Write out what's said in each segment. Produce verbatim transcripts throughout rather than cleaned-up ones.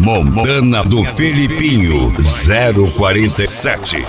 Montana do Felipinho, zero quarenta e sete.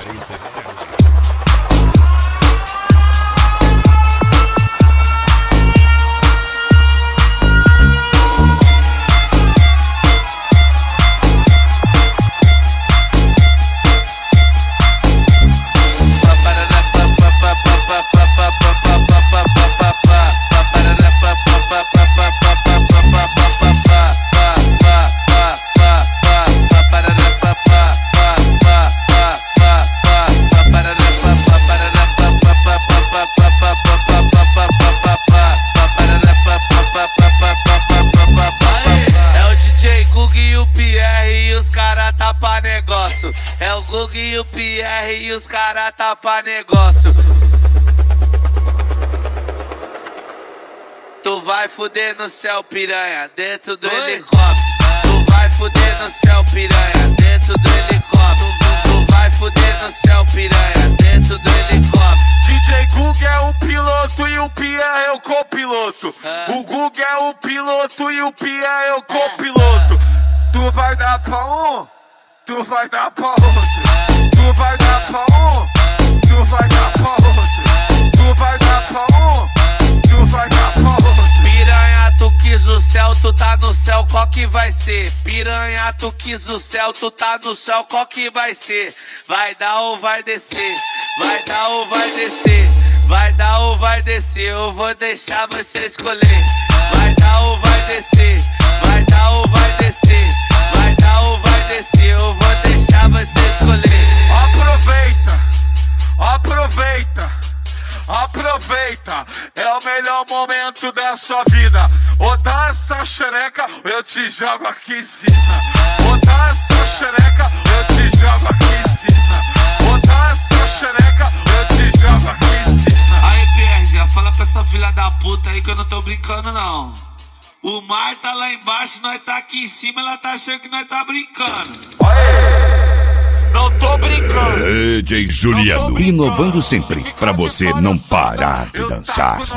É o Gug e o Pierre e os cara tapa negócio. Tu vai fuder no céu, piranha, dentro do Oi? helicóptero. Tu vai fuder no céu, piranha, dentro do helicóptero. Tu vai fuder no céu, piranha, dentro do helicóptero. D J Gug é o piloto e o Pierre é o copiloto. Ah. O Gug é o piloto e o Pierre é o copiloto. Ah. Tu vai dar pra um? Tu vai dar pra outro, tu vai dar pra um, tu vai dar pra outro, tu vai dar pra um, tu vai dar pra outro. Piranha, tu quis o céu, tu tá no céu, qual que vai ser? Piranha, tu quis o céu, tu tá no céu, qual que vai ser? Vai dar ou vai descer? Vai dar ou vai descer? Vai dar ou vai descer? Eu vou deixar você escolher. Vai dar ou vai descer? Vai dar ou vai descer? Vai dar ou vai descer? Eu vou deixar você escolher. Aproveita, aproveita, aproveita. É o melhor momento da sua vida. Ou dá essa xereca, eu te jogo aqui em cima. Ou dá essa xereca, eu te jogo aqui em cima. Ou dá essa xereca, eu te jogo aqui em cima. Aí, Pierre, já fala pra essa filha da puta aí que eu não tô brincando não. O mar tá lá embaixo, nós tá aqui em cima, ela tá achando que nós tá brincando. Aê! Não tô brincando. D J Juliano, inovando sempre, pra você não parar de dançar. Não tô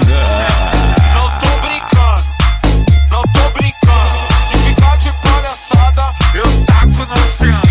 brincando, não tô brincando. Se ficar de palhaçada, eu taco no oceano.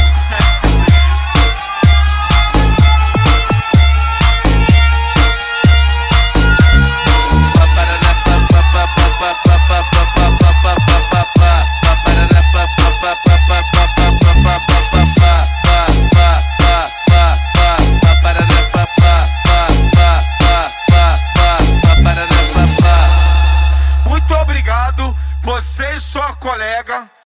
Você e sua colega